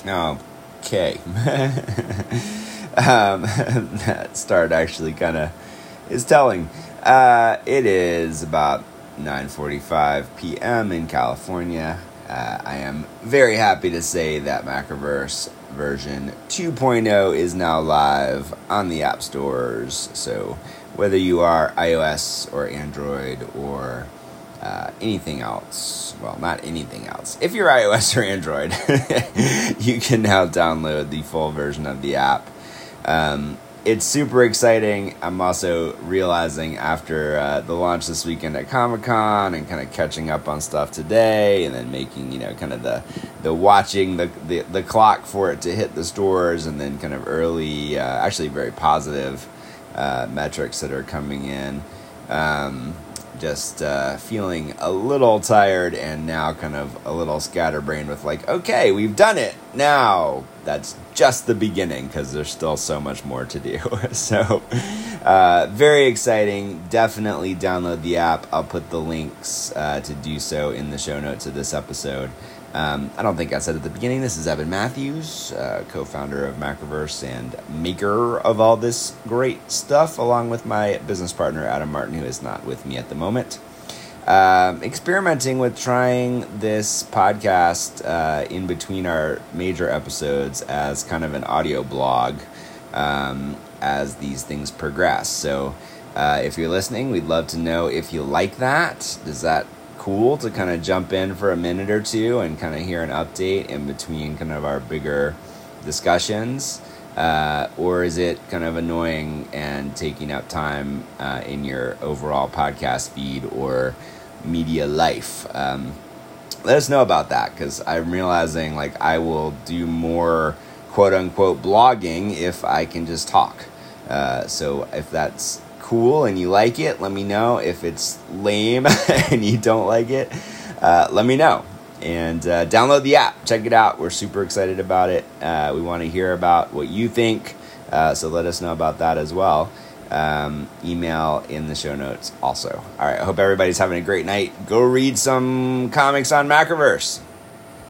Okay. That start actually kind of is telling. It is about 9:45 p.m. in California. I am very happy to say that Macroverse version 2.0 is now live on the app stores. So whether you are iOS or Android or anything else, well, not anything else. If you're iOS or Android, you can now download the full version of the app. It's super exciting. I'm also realizing after the launch this weekend at Comic-Con and kind of catching up on stuff today and then making, kind of the watching the clock for it to hit the stores and then kind of early, actually very positive metrics that are coming in. Just feeling a little tired and now kind of a little scatterbrained with okay, we've done it. Now that's just the beginning because there's still so much more to do. So very exciting. Definitely download the app. I'll put the links to do so in the show notes of this episode. I don't think I said at the beginning, this is Evan Matthews, co-founder of Macroverse and maker of all this great stuff, along with my business partner, Adam Martin, who is not with me at the moment. Experimenting with trying this podcast in between our major episodes as kind of an audio blog as these things progress. So if you're listening, we'd love to know if you like that. Does that cool to kind of jump in for a minute or two and kind of hear an update in between kind of our bigger discussions, or is it kind of annoying and taking up time in your overall podcast feed or media life? Let us know about that, because I'm realizing I will do more quote-unquote blogging if I can just talk. So if that's cool and you like it, let me know. If it's lame and you don't like it, let me know. And download the app, check it out. We're super excited about it. We want to hear about what you think, so let us know about that as well. Email in the show notes also. All right, I hope everybody's having a great night. Go read some comics on Macroverse.